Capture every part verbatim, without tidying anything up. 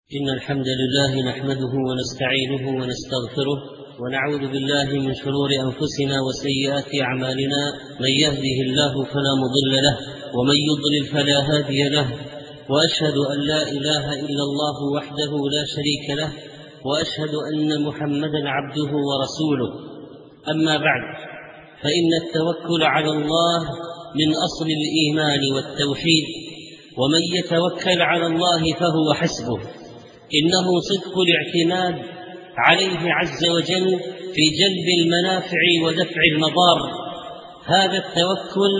إن الحمد لله نحمده ونستعينه ونستغفره ونعوذ بالله من شرور أنفسنا وسيئات أعمالنا. من يهده الله فلا مضل له ومن يضلل فلا هادي له، وأشهد أن لا إله إلا الله وحده لا شريك له، وأشهد أن محمدا عبده ورسوله. أما بعد، فإن التوكل على الله من أصل الإيمان والتوحيد، ومن يتوكل على الله فهو حسبه. إنه صدق الاعتماد عليه عز وجل في جلب المنافع ودفع المضار. هذا التوكل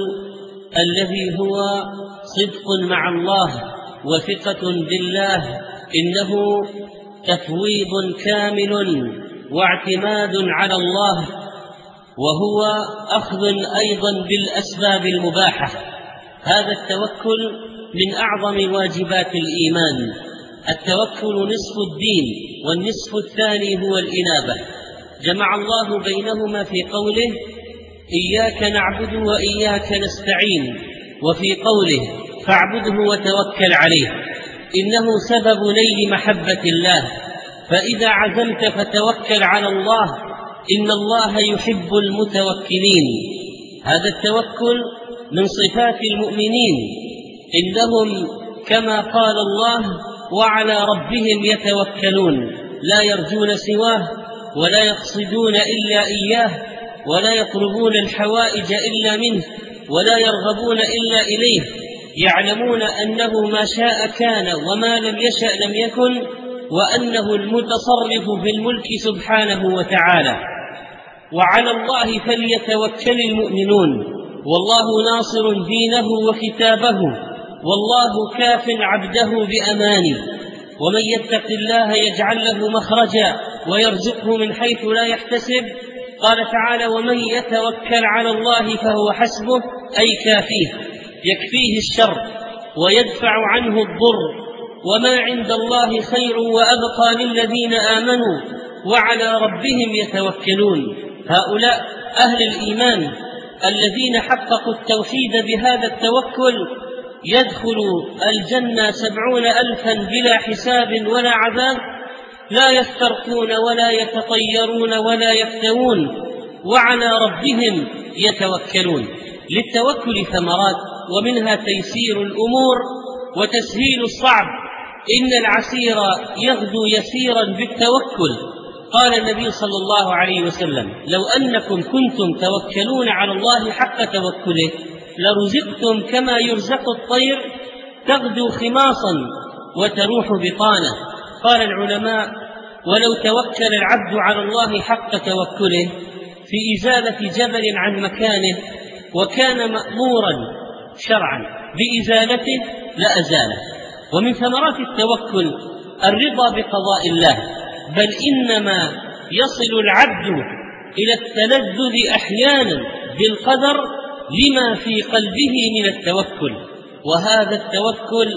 الذي هو صدق مع الله وثقة بالله، إنه تفويض كامل واعتماد على الله، وهو أخذ أيضا بالأسباب المباحة. هذا التوكل من أعظم واجبات الإيمان. التوكل نصف الدين، والنصف الثاني هو الإنابة. جمع الله بينهما في قوله: إياك نعبد وإياك نستعين، وفي قوله: فاعبده وتوكل عليه. إنه سبب نيل محبة الله، فإذا عزمت فتوكل على الله، إن الله يحب المتوكلين. هذا التوكل من صفات المؤمنين، إنهم كما قال الله: وعلى ربهم يتوكلون، لا يرجون سواه ولا يقصدون إلا إياه، ولا يطلبون الحوائج إلا منه، ولا يرغبون إلا إليه، يعلمون أنه ما شاء كان وما لم يشأ لم يكن، وأنه المتصرف في الملك سبحانه وتعالى. وعلى الله فليتوكل المؤمنون، والله ناصر دينه وكتابه، والله كاف عبده بأمانه. ومن يتق الله يجعل له مخرجا ويرزقه من حيث لا يحتسب. قال تعالى: ومن يتوكل على الله فهو حسبه، أي كافيه، يكفيه الشر ويدفع عنه الضر. وما عند الله خير وأبقى للذين آمنوا وعلى ربهم يتوكلون. هؤلاء أهل الإيمان الذين حققوا التوحيد بهذا التوكل يدخل الجنة سبعون ألفا بلا حساب ولا عذاب، لا يسترقون ولا يتطيرون ولا يفترون، وعلى ربهم يتوكلون. للتوكل ثمرات، ومنها تيسير الأمور وتسهيل الصعب. إن العسير يغدو يسيرا بالتوكل. قال النبي صلى الله عليه وسلم: لو أنكم كنتم توكلون على الله حق توكله لرزقتم كما يرزق الطير، تغدو خماصا وتروح بطانة. قال العلماء: ولو توكل العبد على الله حق توكله في إزالة جبل عن مكانه وكان مأمورا شرعا بإزالته لأزاله. ومن ثمرات التوكل الرضا بقضاء الله، بل إنما يصل العبد إلى التلذذ أحيانا بالقدر لما في قلبه من التوكل. وهذا التوكل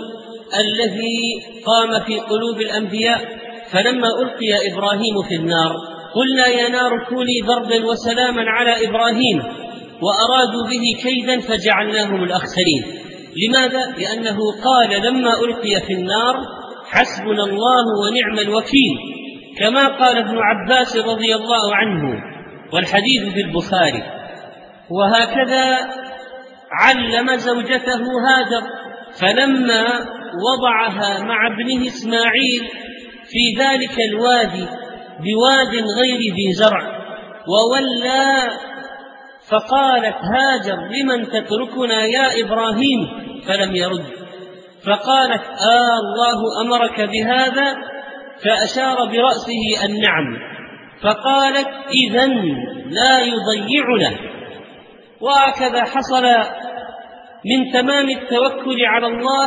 الذي قام في قلوب الأنبياء. فلما ألقي إبراهيم في النار قلنا: يا نار كوني بردا وسلاما على إبراهيم، وأرادوا به كيدا فجعلناهم الأخسرين. لماذا؟ لأنه قال لما ألقي في النار: حسبنا الله ونعم الوكيل، كما قال ابن عباس رضي الله عنه، والحديث في البخاري. وهكذا علم زوجته هاجر، فلما وضعها مع ابنه إسماعيل في ذلك الوادي بواد غير ذي زرع، وولى فقالت هاجر: لمن تتركنا يا إبراهيم؟ فلم يرد. فقالت: آه الله أمرك بهذا؟ فأشار برأسه النعم. فقالت: إذن لا يضيعنا. وهكذا حصل من تمام التوكل على الله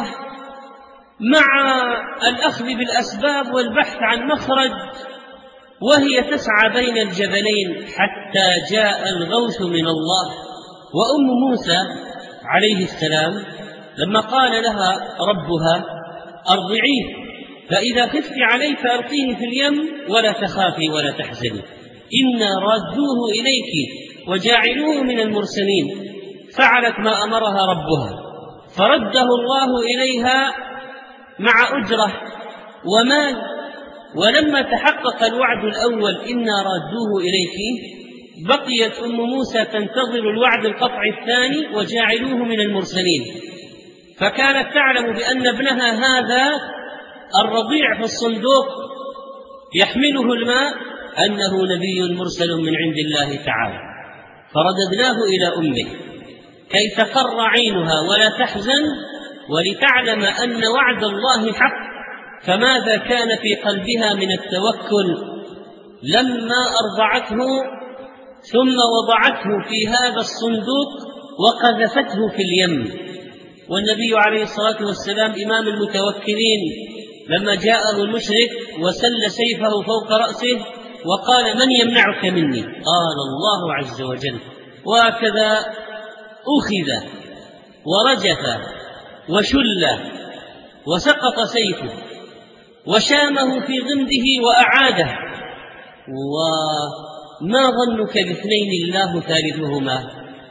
مع الأخذ بالأسباب والبحث عن مخرج، وهي تسعى بين الجبلين حتى جاء الغوث من الله. وأم موسى عليه السلام لما قال لها ربها: أرضعيه، فإذا خفت عليه فألقيه في اليم ولا تخافي ولا تحزني، إنا رادوه إليك وجاعلوه من المرسلين. فعلت ما أمرها ربها، فرده الله إليها مع أجرة ومال. ولما تحقق الوعد الأول إنا رادوه إليك، بقيت أم موسى تنتظر الوعد القطعي الثاني وجاعلوه من المرسلين، فكانت تعلم بأن ابنها هذا الرضيع في الصندوق يحمله الماء أنه نبي مرسل من عند الله تعالى، فرددناه إلى أمه كي تقر عينها ولا تحزن ولتعلم أن وعد الله حق. فماذا كان في قلبها من التوكل لما أرضعته ثم وضعته في هذا الصندوق وقذفته في اليم. والنبي عليه الصلاة والسلام إمام المتوكلين لما جاءه المشرك وسل سيفه فوق رأسه وقال من يمنعك مني؟ قال الله عز وجل، وهكذا أخذ ورجف وشل وسقط سيفه وشامه في غمده وأعاده. وما ظنك باثنين الله ثالثهما؟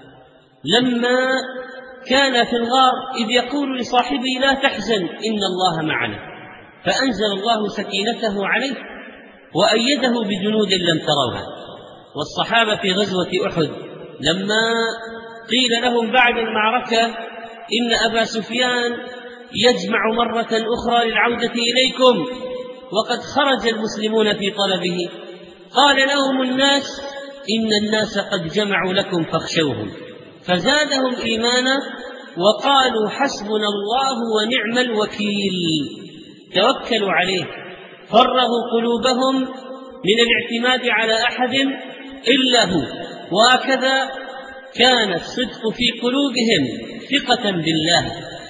لما كان في الغار إذ يقول لصاحبه لا تحزن إن الله معنا، فأنزل الله سكينته عليه وأيده بجنود لم تروها. والصحابة في غزوة أحد لما قيل لهم بعد المعركة إن أبا سفيان يجمع مرة أخرى للعودة إليكم وقد خرج المسلمون في طلبه، قال لهم الناس إن الناس قد جمعوا لكم فاخشوهم، فزادهم إيمانا وقالوا حسبنا الله ونعم الوكيل. توكلوا عليه، فرغوا قلوبهم من الاعتماد على أحد إلا هو. وهكذا كان الصدق في قلوبهم ثقة بالله،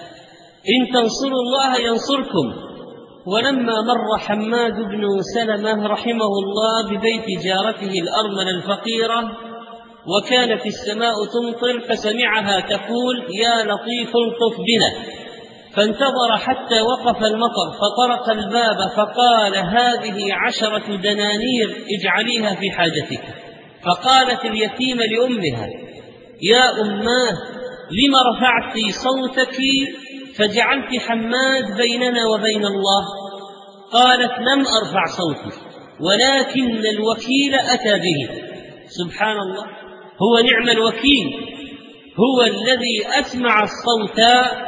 إن تنصروا الله ينصركم. ولما مر حماد بن سلمة رحمه الله ببيت جارته الأرملة الفقيرة وكانت السماء تمطر فسمعها تقول يا لطيف الطف بنا، فانتظر حتى وقف المطر فطرق الباب فقال هذه عشرة دنانير اجعليها في حاجتك. فقالت اليتيمة لأمها يا أماه لم رفعت صوتك فجعلت حماد بيننا وبين الله؟ قالت لم أرفع صوتي ولكن الوكيل أتى به. سبحان الله، هو نعم الوكيل، هو الذي أسمع الصوت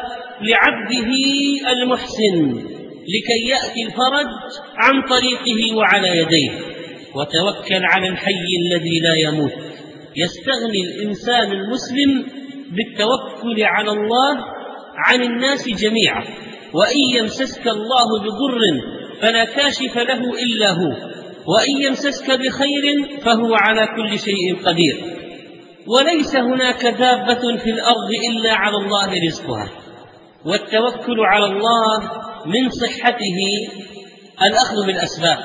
لعبده المحسن لكي يأتي الفرج عن طريقه وعلى يديه. وتوكل على الحي الذي لا يموت. يستغني الإنسان المسلم بالتوكل على الله عن الناس جميعا، وإن يمسسك الله بضر فلا كاشف له إلا هو، وإن يمسسك بخير فهو على كل شيء قدير. وليس هناك دابة في الأرض إلا على الله رزقها. والتوكل على الله من صحته الأخذ بالأسباب،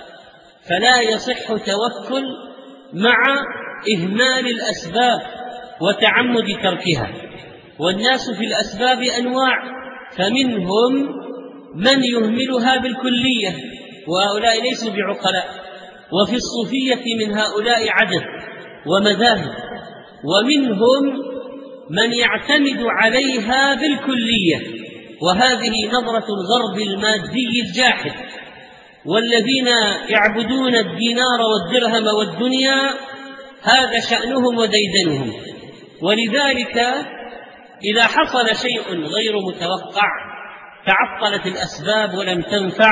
فلا يصح توكل مع إهمال الأسباب وتعمد تركها. والناس في الأسباب أنواع، فمنهم من يهملها بالكلية وهؤلاء ليسوا بعقلاء، وفي الصوفية من هؤلاء عدد ومذاهب، ومنهم من يعتمد عليها بالكلية، وهذه نظرة الغرب المادي الجاحد. والذين يعبدون الدينار والدرهم والدنيا هذا شأنهم وديدنهم. ولذلك إذا حصل شيء غير متوقع تعطلت الأسباب ولم تنفع،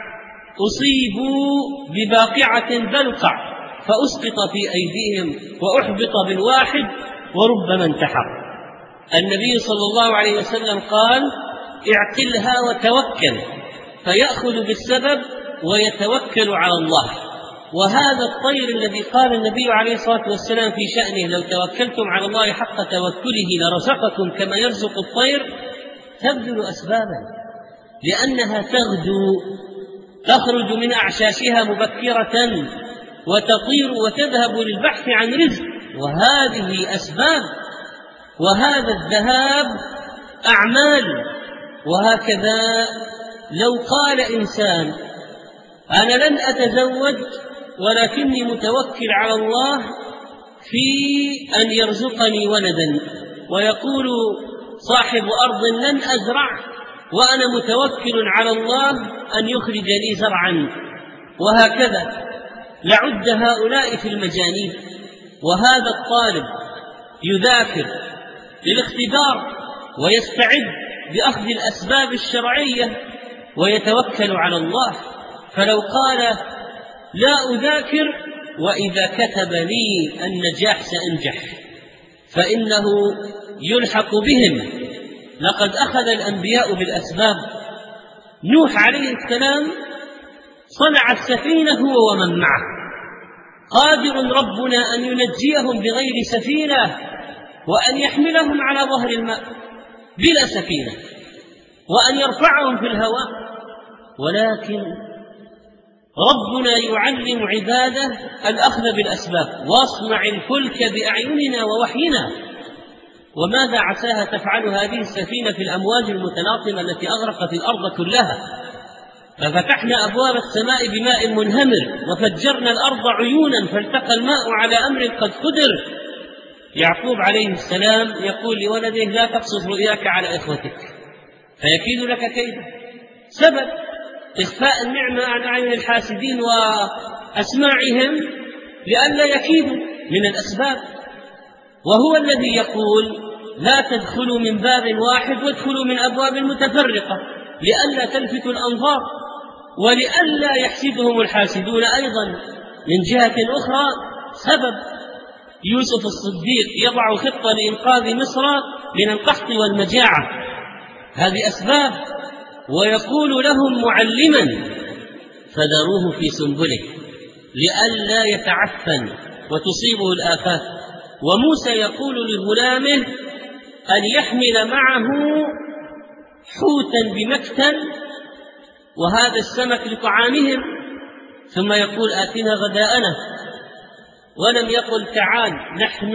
أصيبوا بباقعة بلقع فأسقط في أيديهم وأحبط بالواحد وربما انتحر. النبي صلى الله عليه وسلم قال اعقلها وتوكل، فيأخذ بالسبب ويتوكل على الله. وهذا الطير الذي قال النبي عليه الصلاة والسلام في شأنه لو توكلتم على الله حق توكله لرزقكم كما يرزق الطير، تبذل أسبابا لأنها تغدو تخرج من أعشاشها مبكرة وتطير وتذهب للبحث عن رزق، وهذه أسباب، وهذا الذهاب أعمال. وهكذا لو قال إنسان أنا لن أتزوج ولكني متوكل على الله في أن يرزقني ولدا، ويقول صاحب أرض لن أزرع وأنا متوكل على الله أن يخرج لي زرعا. وهكذا لعد هؤلاء في المجانين. وهذا الطالب يذاكر للاختبار ويستعد بأخذ الأسباب الشرعية ويتوكل على الله. فلو قال لا أذاكر وإذا كتب لي النجاح سأنجح، فإنه يلحق بهم. لقد أخذ الأنبياء بالأسباب. نوح عليه السلام صنع السفينة هو ومن معه. قادر ربنا أن ينجيهم بغير سفينة وأن يحملهم على ظهر الماء بلا سفينة وأن يرفعهم في الهواء، ولكن ربنا يعلم عباده الأخذ بالأسباب. واصنع الفلك بأعيننا ووحينا. وماذا عساها تفعل هذه السفينة في الأمواج المتلاطمة التي أغرقت الأرض كلها؟ ففتحنا أبواب السماء بماء منهمر وفجرنا الأرض عيونا فالتقى الماء على أمر قد قدر. يعقوب عليه السلام يقول لولده لا تقصص رؤياك على إخوتك فيكيد لك كيدا. سبب إخفاء النعمة عن أعين الحاسدين وأسماعهم لئلا يكيدوا من الأسباب. وهو الذي يقول لا تدخلوا من باب واحد وادخلوا من أبواب متفرقة لئلا تلفتوا الأنظار ولئلا يحسدهم الحاسدون. أيضا من جهة أخرى سبب يوسف الصديق يضع خطة لإنقاذ مصر من القحط والمجاعة، هذه أسباب. ويقول لهم معلما فذروه في سنبله لئلا يتعفن وتصيبه الآفات. وموسى يقول لغلامه أن يحمل معه حوتا بمكتل وهذا السمك لطعامهم، ثم يقول آتنا غداءنا، ولم يقل تعال نحن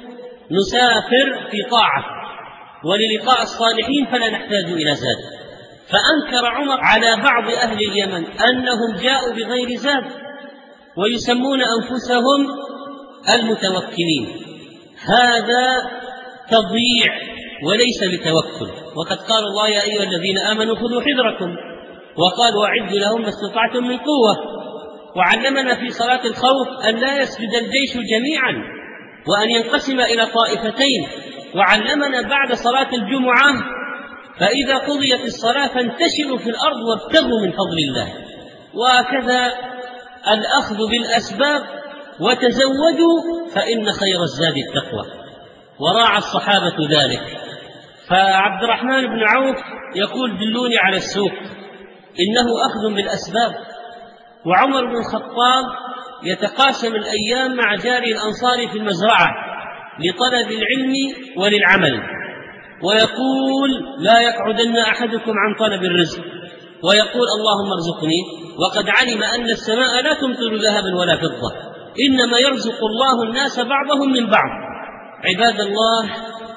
نسافر في طاعة وللقاء الصالحين فلا نحتاج إلى زاد. فأنكر عمر على بعض أهل اليمن أنهم جاءوا بغير زاد ويسمون أنفسهم المتوكلين. هذا تضييع وليس بتوكل. وقد قال الله يا أيها الذين آمنوا خذوا حذركم وقال وأعدوا لهم ما استطعتم من قوة. وعلمنا في صلاة الخوف أن لا يسجد الجيش جميعا وأن ينقسم إلى طائفتين. وعلمنا بعد صلاة الجمعة فإذا قضيت الصلاة فانتشروا في الأرض وابتغوا من فضل الله. وهكذا الأخذ بالأسباب وتزودوا فإن خير الزاد التقوى. وراعى الصحابة ذلك. فعبد الرحمن بن عوف يقول دلوني على السوق، إنه أخذ بالأسباب. وعمر بن الخطاب يتقاسم الأيام مع جاري الأنصار في المزرعة لطلب العلم وللعمل، ويقول لا يقعدن أحدكم عن طلب الرزق، ويقول اللهم ارزقني، وقد علم أن السماء لا تمطر ذهبا ولا فضة، إنما يرزق الله الناس بعضهم من بعض. عباد الله،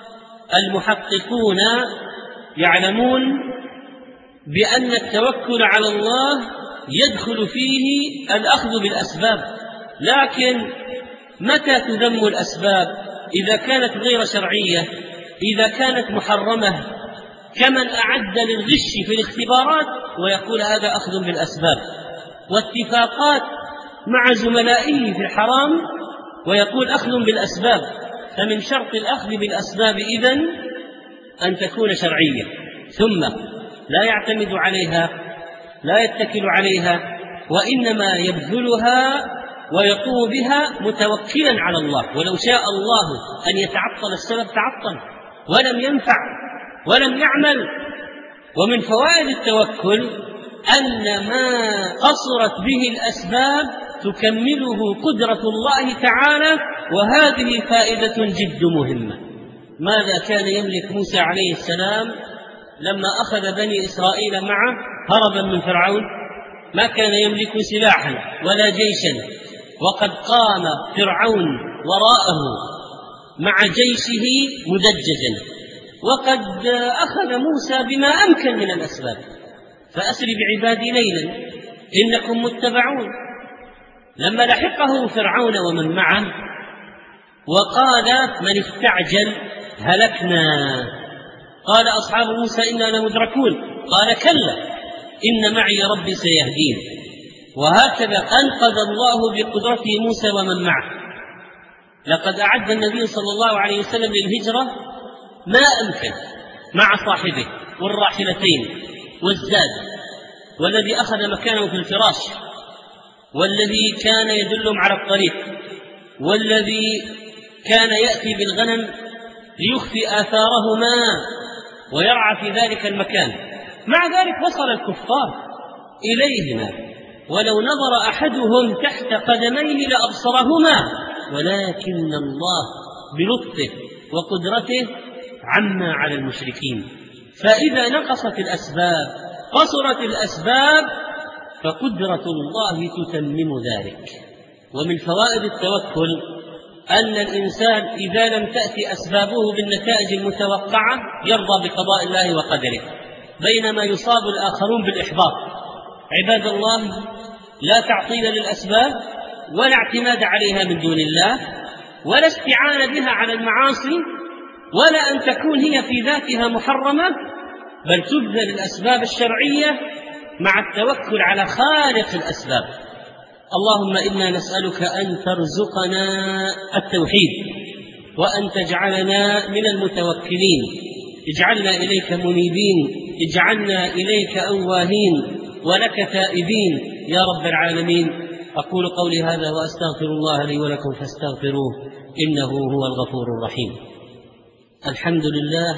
المحققون يعلمون بأن التوكل على الله يدخل فيه الأخذ بالأسباب، لكن متى تذم الأسباب؟ إذا كانت غير شرعية، إذا كانت محرمة، كمن أعد للغش في الاختبارات ويقول هذا أخذ بالأسباب، واتفاقات مع زملائه في الحرام ويقول أخذ بالأسباب. فمن شرط الأخذ بالأسباب إذن أن تكون شرعية، ثم لا يعتمد عليها، لا يتكل عليها، وإنما يبذلها ويقوم بها متوكلا على الله. ولو شاء الله أن يتعطل السبب تعطل ولم ينفع ولم يعمل. ومن فوائد التوكل أن ما قصرت به الأسباب تكمله قدرة الله تعالى، وهذه فائدة جد مهمة. ماذا كان يملك موسى عليه السلام لما أخذ بني إسرائيل معه هربا من فرعون؟ ما كان يملك سلاحا ولا جيشا، وقد قام فرعون وراءه مع جيشه مدججا، وقد أخذ موسى بما أمكن من الأسباب. فأسر بعبادي ليلا إنكم متبعون. لما لحقه فرعون ومن معه وقال من استعجل هلكنا، قال أصحاب موسى إنا لمدركون، قال كلا إن معي ربي سيهدين. وهكذا أنقذ الله بقدرته موسى ومن معه. لقد أعد النبي صلى الله عليه وسلم للهجرة ما أمكن مع صاحبه والراحلتين والزاد، والذي أخذ مكانه في الفراش، والذي كان يدلهم على الطريق، والذي كان يأتي بالغنم ليخفي آثارهما ويرعى في ذلك المكان. مع ذلك وصل الكفار إليهما، ولو نظر أحدهم تحت قدميه لأبصرهما، ولكن الله بلطفه وقدرته عما على المشركين. فإذا نقصت الأسباب قصرت الأسباب، فقدرة الله تتمم ذلك. ومن فوائد التوكل أن الإنسان إذا لم تأتي أسبابه بالنتائج المتوقعة يرضى بقضاء الله وقدره، بينما يصاب الآخرون بالإحباط. عباد الله، لا تعطيل للأسباب ولا اعتماد عليها من دون الله، ولا استعانة بها على المعاصي، ولا أن تكون هي في ذاتها محرمة، بل تبذل الأسباب الشرعية مع التوكل على خالق الأسباب. اللهم إنا نسألك أن ترزقنا التوحيد، وأن تجعلنا من المتوكلين، اجعلنا إليك منيبين، اجعلنا إليك أواهين ولك تائبين يا رب العالمين. أقول قولي هذا وأستغفر الله لي ولكم فاستغفروه إنه هو الغفور الرحيم. الحمد لله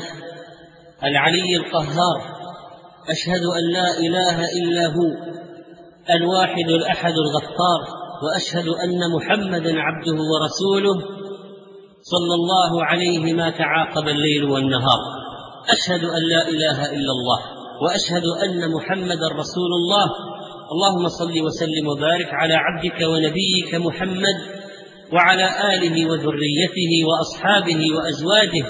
العلي القهار، أشهد أن لا إله إلا هو الواحد الأحد الغفار، وأشهد أن محمدا عبده ورسوله صلى الله عليه ما تعاقب الليل والنهار. أشهد أن لا إله إلا الله، وأشهد أن محمدا رسول الله. اللهم صل وسلم وبارك على عبدك ونبيك محمد وعلى آله وذريته وأصحابه وأزواجه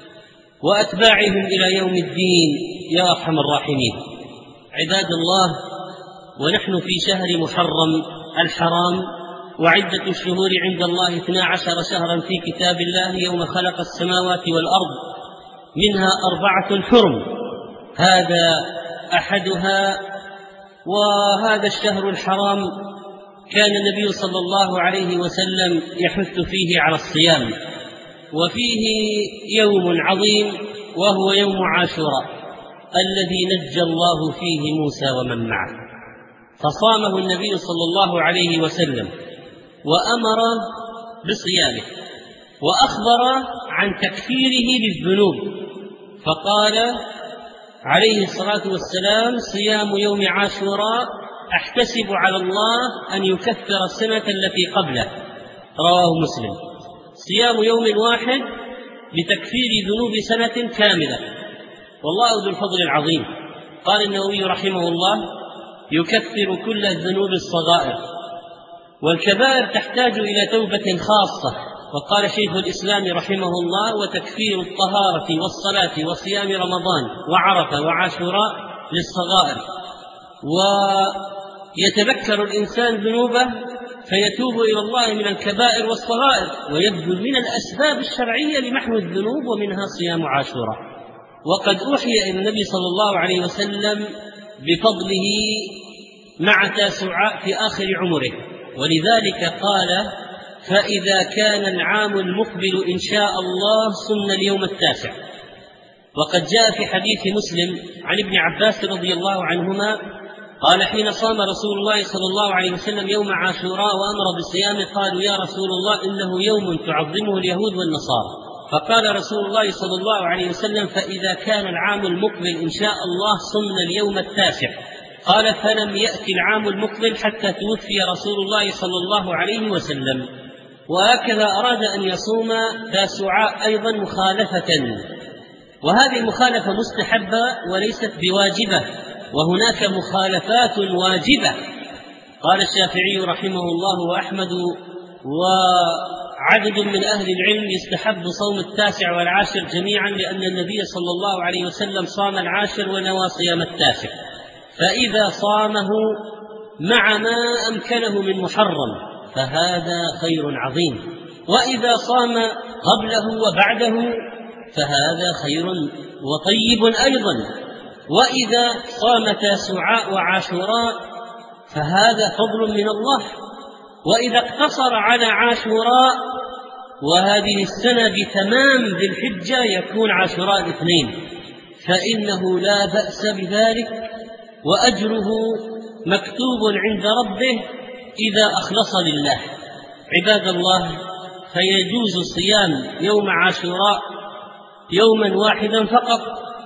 وأتباعهم إلى يوم الدين يا أرحم الراحمين. عباد الله، ونحن في شهر محرم الحرام، وعدة الشهور عند الله اثنا عشر شهرا في كتاب الله يوم خلق السماوات والأرض، منها أربعة حرم، هذا أحدها. وهذا الشهر الحرام كان النبي صلى الله عليه وسلم يحث فيه على الصيام، وفيه يوم عظيم وهو يوم عاشوراء الذي نجى الله فيه موسى ومن معه، فصامه النبي صلى الله عليه وسلم وأمر بصيامه، وأخبر عن تكفيره للذنوب، فقال عليه الصلاة والسلام: صيام يوم عاشوراء أحتسب على الله أن يكفر السنة التي قبله، رواه مسلم. صيام يوم واحد لتكفير ذنوب سنة كاملة، والله ذو الفضل العظيم. قال النووي رحمه الله: يكفر كل الذنوب الصغائر، والكبائر تحتاج إلى توبة خاصة. وقال شيخ الإسلام رحمه الله: وتكفير الطهارة والصلاة وصيام رمضان وعرفة وعاشوراء للصغائر. ويتذكر الإنسان ذنوبه فيتوب إلى الله من الكبائر والصغائر، ويبذل من الأسباب الشرعية لمحو الذنوب، ومنها صيام عاشوراء. وقد أوحي إلى النبي صلى الله عليه وسلم بفضله مع تاسعاء في آخر عمره، ولذلك قال: فإذا كان العام المقبل إن شاء الله صمنا اليوم التاسع. وقد جاء في حديث مسلم عن ابن عباس رضي الله عنهما قال: حين صام رسول الله صلى الله عليه وسلم يوم عاشوراء وأمر بصيامه، قالوا: يا رسول الله إنه يوم تعظمه اليهود والنصارى. فقال رسول الله صلى الله عليه وسلم: فإذا كان العام المقبل إن شاء الله صمنا اليوم التاسع. قال: فلم يأتي العام المقبل حتى توفي رسول الله صلى الله عليه وسلم. وهكذا أراد أن يصوم تاسعاء أيضا مخالفة، وهذه المخالفة مستحبة وليست بواجبة، وهناك مخالفات واجبة. قال الشافعي رحمه الله وأحمد وعدد من أهل العلم: يستحب صوم التاسع والعاشر جميعا، لأن النبي صلى الله عليه وسلم صام العاشر ونوى صيام التاسع، فإذا صامه مع ما أمكنه من محرم فهذا خير عظيم، وإذا صام قبله وبعده فهذا خير وطيب أيضا. وإذا صام تاسوعاء وعاشوراء فهذا فضل من الله، وإذا اقتصر على عاشوراء وهذه السنة بتمام ذي الحجة يكون عاشوراء الاثنين، فإنه لا بأس بذلك، وأجره مكتوب عند ربه إذا أخلص لله. عباد الله، فيجوز صيام يوم عاشوراء يوما واحدا فقط،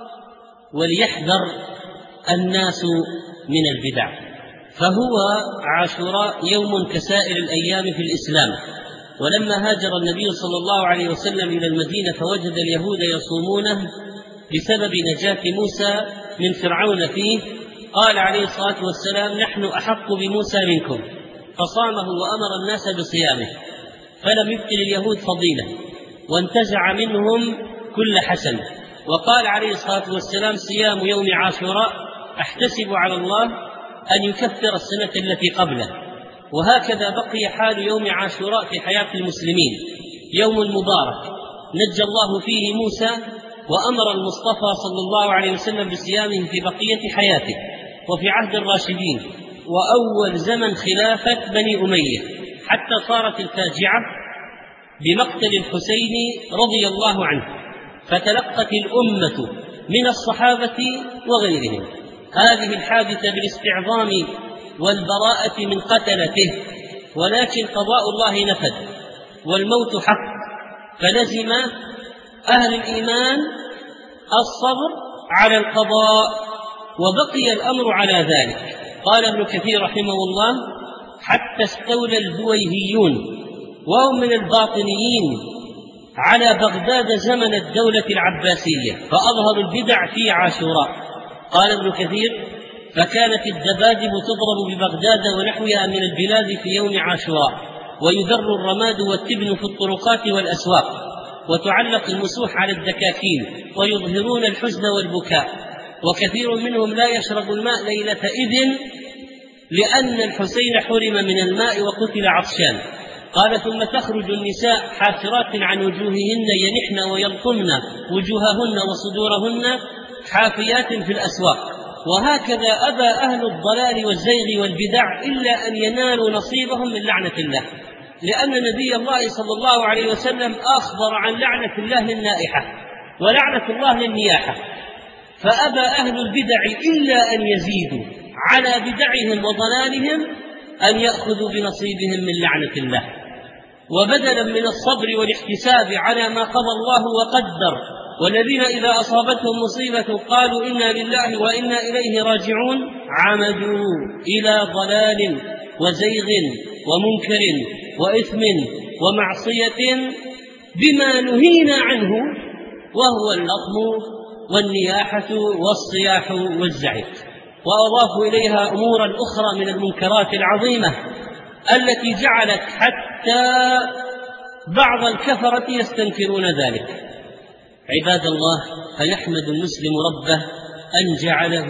وليحذر الناس من البدع، فهو عاشوراء يوم كسائر الأيام في الإسلام. ولما هاجر النبي صلى الله عليه وسلم إلى المدينة فوجد اليهود يصومونه بسبب نجاة موسى من فرعون فيه، قال عليه الصلاة والسلام: نحن أحق بموسى منكم، فصامه وأمر الناس بصيامه، فلم يبقي لليهود فضيلة وانتزع منهم كل حسن. وقال عليه الصلاة والسلام: صيام يوم عاشوراء أحتسب على الله أن يكفر السنة التي قبله. وهكذا بقي حال يوم عاشوراء في حياة المسلمين، يوم مبارك نجى الله فيه موسى، وأمر المصطفى صلى الله عليه وسلم بصيامه في بقية حياته وفي عهد الراشدين وأول زمن خلافة بني أمية، حتى صارت الفاجعة بمقتل الحسين رضي الله عنه، فتلقت الأمة من الصحابة وغيرهم هذه الحادثة بالاستعظام والبراءة من قتلته، ولكن قضاء الله نفذ والموت حق، فلزم أهل الإيمان الصبر على القضاء، وبقي الأمر على ذلك. قال ابن كثير رحمه الله: حتى استولى البويهيون وهم من الباطنيين على بغداد زمن الدولة العباسية فأظهروا البدع في عاشوراء. قال ابن كثير: فكانت الدبادب تضرب ببغداد ونحوها من البلاد في يوم عاشوراء، ويذر الرماد والتبن في الطرقات والأسواق، وتعلق المسوح على الدكاكين، ويظهرون الحزن والبكاء، وكثير منهم لا يشرب الماء ليلة إذن لأن الحسين حرم من الماء وقتل عطشان. قال: ثم تخرج النساء حافرات عن وجوههن ينحن ويلطمن وجوههن وصدورهن حافيات في الأسواق. وهكذا أبى أهل الضلال والزيغ والبدع إلا أن ينالوا نصيبهم من لعنة الله، لأن نبي الله صلى الله عليه وسلم أخبر عن لعنة الله للنائحة ولعنة الله للنياحة، فأبى أهل البدع إلا أن يزيدوا على بدعهم وضلالهم أن يأخذوا بنصيبهم من لعنة الله. وبدلا من الصبر والاحتساب على ما قضى الله وقدر، والذين إذا أصابتهم مصيبة قالوا إنا لله وإنا إليه راجعون، عمدوا إلى ضلال وزيغ ومنكر وإثم ومعصية بما نهينا عنه، وهو اللطم والنياحة والصياح والزعف. وأضافوا إليها أمورا أخرى من المنكرات العظيمة التي جعلت حتى بعض الكفرة يستنكرون ذلك. عباد الله، فيحمد المسلم ربه أن جعله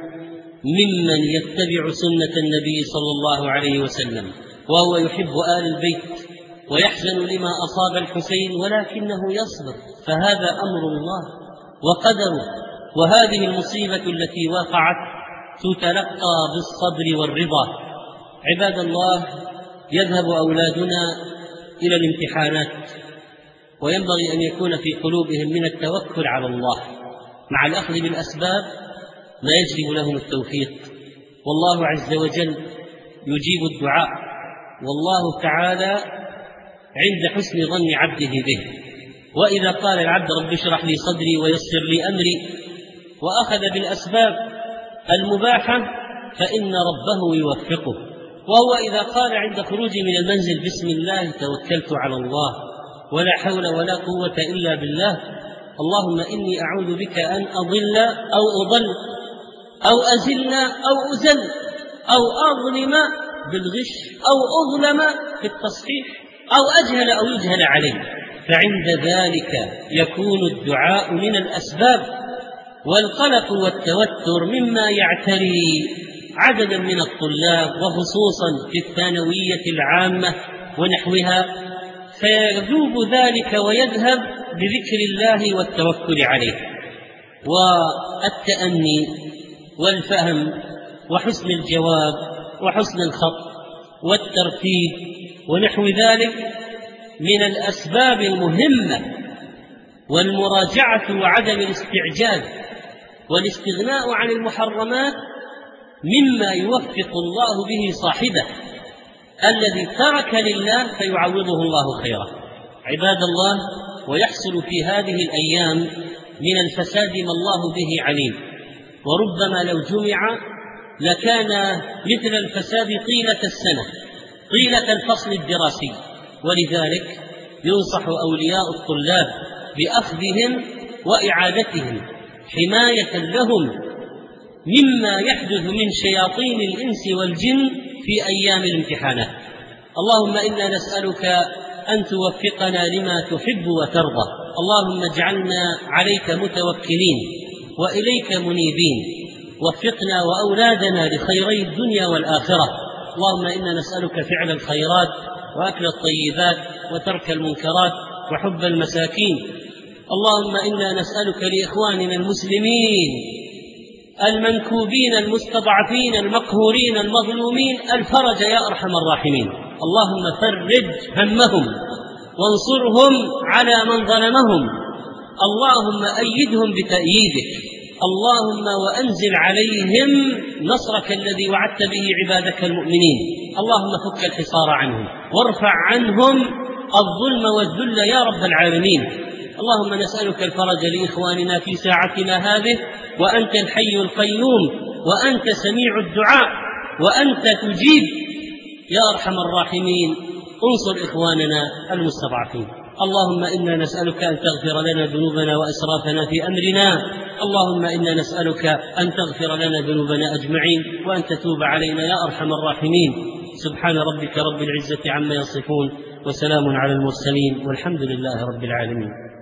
ممن يتبع سنة النبي صلى الله عليه وسلم، وهو يحب آل البيت ويحزن لما أصاب الحسين، ولكنه يصبر، فهذا أمر الله وقدره. وهذه المصيبة التي وقعت تتلقى بالصبر والرضا. عباد الله، يذهب أولادنا إلى الامتحانات، وينبغي أن يكون في قلوبهم من التوكل على الله مع الأخذ بالأسباب ما يجلب لهم التوفيق، والله عز وجل يجيب الدعاء، والله تعالى عند حسن ظن عبده به. وإذا قال العبد: رب اشرح لي صدري ويسر لي أمري، وأخذ بالأسباب المباحة، فإن ربه يوفقه. وهو إذا قال عند خروجه من المنزل: بسم الله توكلت على الله ولا حول ولا قوة إلا بالله، اللهم إني أعوذ بك أن أضل أو أضل أو أزل أو أزل أو أظلم بالغش أو أظلم في التصحيح أو أجهل أو يجهل علي، فعند ذلك يكون الدعاء من الأسباب. والقلق والتوتر مما يعتري عددا من الطلاب، وخصوصا في الثانوية العامة ونحوها، فيذوب ذلك ويذهب بذكر الله والتوكل عليه. والتأني والفهم وحسن الجواب وحسن الخط والترتيب ونحو ذلك من الأسباب المهمة، والمراجعة وعدم الاستعجال والاستغناء عن المحرمات مما يوفق الله به صاحبه الذي ترك لله فيعوضه الله خيرا. عباد الله، ويحصل في هذه الأيام من الفساد ما الله به عليم، وربما لو جمع لكان مثل الفساد طيلة السنة، طيلة الفصل الدراسي. ولذلك ينصح أولياء الطلاب بأخذهم وإعادتهم حماية لهم مما يحدث من شياطين الإنس والجن في أيام الامتحانات. اللهم إنا نسألك أن توفقنا لما تحب وترضى. اللهم اجعلنا عليك متوكلين وإليك منيبين. وفقنا وأولادنا لخيري الدنيا والآخرة. اللهم إنا نسألك فعل الخيرات وأكل الطيبات وترك المنكرات وحب المساكين. اللهم إنا نسألك لإخواننا المسلمين المنكوبين المستضعفين المقهورين المظلومين الفرج يا أرحم الراحمين. اللهم فرج همهم وانصرهم على من ظلمهم. اللهم أيدهم بتأييدك. اللهم وأنزل عليهم نصرك الذي وعدت به عبادك المؤمنين. اللهم فك الحصار عنهم وارفع عنهم الظلم والذل يا رب العالمين. اللهم نسألك الفرج لإخواننا في ساعتنا هذه، وأنت الحي القيوم، وأنت سميع الدعاء، وأنت تجيب يا أرحم الراحمين. انصر إخواننا المستضعفين. اللهم إنا نسألك أن تغفر لنا ذنوبنا وإسرافنا في أمرنا. اللهم إنا نسألك أن تغفر لنا ذنوبنا أجمعين وأن تتوب علينا يا أرحم الراحمين. سبحان ربك رب العزة عما يصفون، وسلام على المرسلين، والحمد لله رب العالمين.